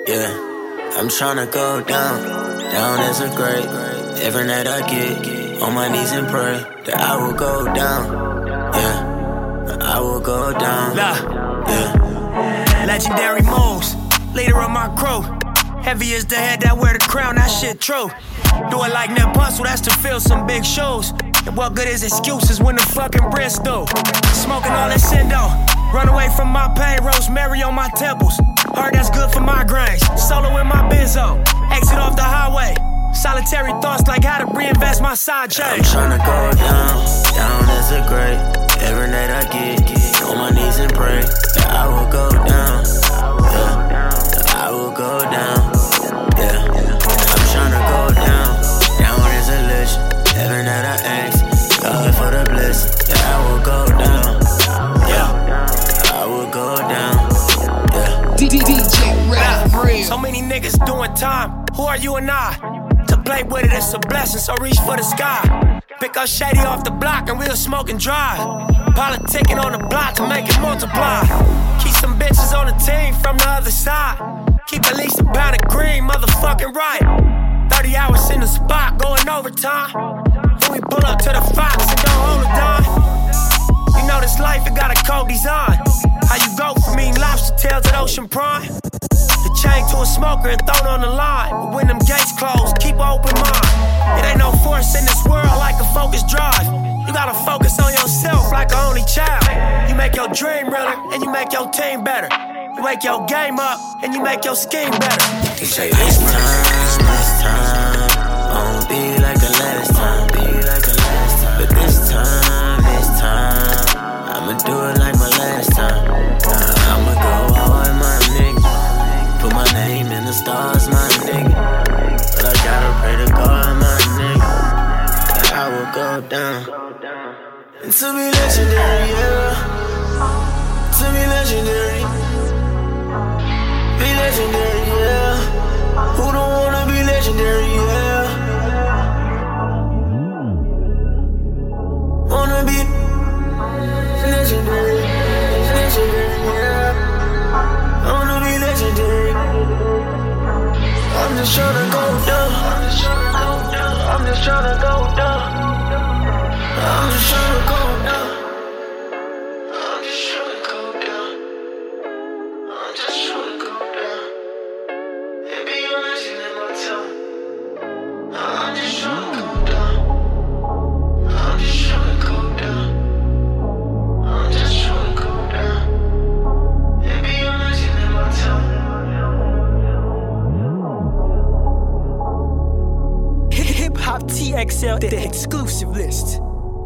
Yeah, I'm tryna go down, down as a grade. Every night I get on my knees and pray that I will go down. Yeah, I will go down. Yeah. Legendary moves, leader of my crew. Heavy as the head that wear the crown, that shit true. Do it like Nip Hustle, that's to fill some big shoes. And what good is excuses when the fucking bread's through? Smoking all that Sindo, run away from my pain, rosemary on my temples. Heard that's good for migraines, solo in my benzo. Exit off the highway, solitary thoughts like how to reinvest my side chain. I'm tryna go down, down as a grade. Every night I get on my knees and pray that I will go down. Yeah, that I will go down. Yeah, I'm tryna go down, down as a legend. Every night I ask God for the blessing that I will go down. Yeah, I will go down. Yeah. DJ Rap Real. So many niggas doing time. Who are you and I? To play with it, it's a blessing, so reach for the sky. Pick up Shady off the block and we'll smoke and drive. Politicking on the block to make it multiply. Keep some bitches on the team from the other side. Keep at least a pound of green, motherfucking right. 30 hours in the spot, going overtime. Then we pull up to the Fox and don't hold a dime. You know this life, it got a cold design. How you go from eating lobster tails at Ocean Prime? The chain to a smoker and thrown on the line. But when them gates close, keep an open mind. It ain't no force in this world like a focus drive. You gotta focus on yourself like an only child. You make your dream realer and you make your team better. You wake your game up and you make your scheme better. They say this time, won't be like the last time. But this time, I'ma do it like my last time. I'ma go hard, my nigga. Put my name in the stars, my nigga. But I gotta pray to God, my nigga, that I will go down. And to be legendary, yeah. To be legendary. Be legendary, yeah. Who don't wanna be legendary, yeah. Wanna be legendary, yeah. I wanna be legendary. I'm just tryna go down. I'm just tryna go down. I'm just tryna go down. I'm just tryna go down. I'm just tryna go down. And be a legend in my tongue. I'm just tryna go down. I'm just tryna go down. I'm just tryna go down. And be a legend in my tongue. Hip Hop TXL, the exclusive list.